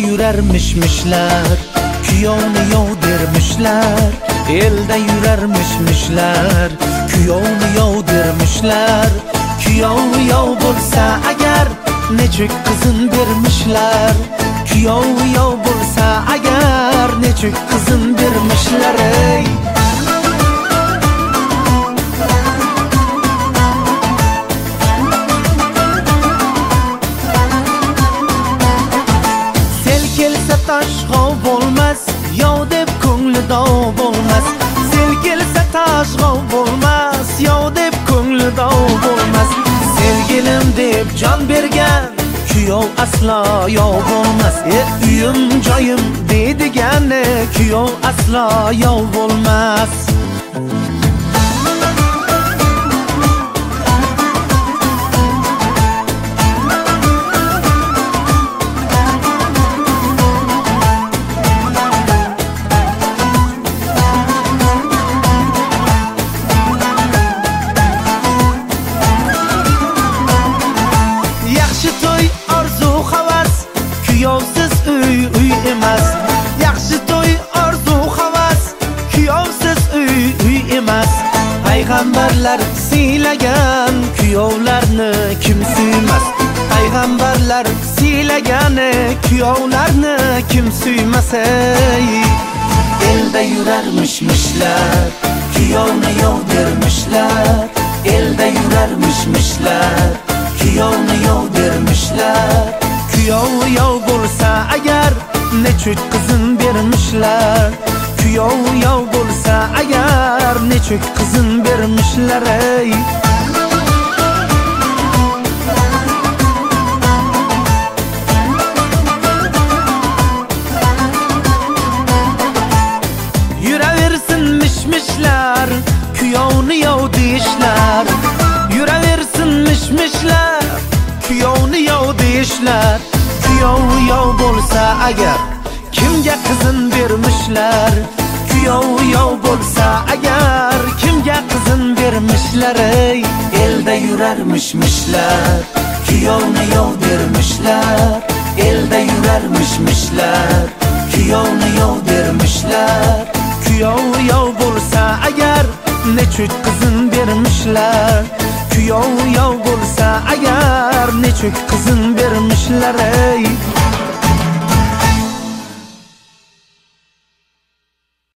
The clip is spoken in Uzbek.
yurarmishlar, kuyovni yov dermishlar. Elda yurarmishlar, kuyovni yov dermishlar. Kuyov yov bo'lsa agar nechuk qizin bermishlar. Kuyov yov bo'lsa agar nechuk qizin bermishlar. Ey tash g'ov bo'lmas, yov deb ko'ngli dov bo'lmas. Sel kelsa tash g'ov bo'lmas, yov deb ko'ngli dov bo'lmas. Sevgilim deb jon bergan kuyov aslo yov bo'lmas. Uyim joyim deydigani kuyov aslo yov bo'lmas. Kuyovsiz uy emas. Yaxshi to'y orzu havas, kuyovsiz uy emas. Payg'ambarlar siylagan kuyovlarni kim suymas? Payg'ambarlar siylagani kuyovlarni kim suymas? Elda yurarmishlar, kuyovni yov dermishlar. Elda yurarmishlar, kuyovni yov dermishlar. Kuyov yov bo'lsa agar nechuk qizin bermishlar. Kuyov yov bo'lsa agar nechuk qizin bermishlar. Ey yuraversin mishmishlar, kuyovni yov deyishlar. Yuraversin mishmishlar, kuyovni yov deyishlar. Kuyov yov bo'lsa agar kimga qizin bermishlar? Kuyov yov bo'lsa agar kimga qizin bermishlar? Ey elda yurarmishlar, kuyovni yov dermishlar. Elda yurarmishlar, kuyovni yov dermishlar. Kuyov yov bo'lsa agar nechuk qizin bermishlar. Kuyov yov bo'lsa agar nechuk qizin bermishlar.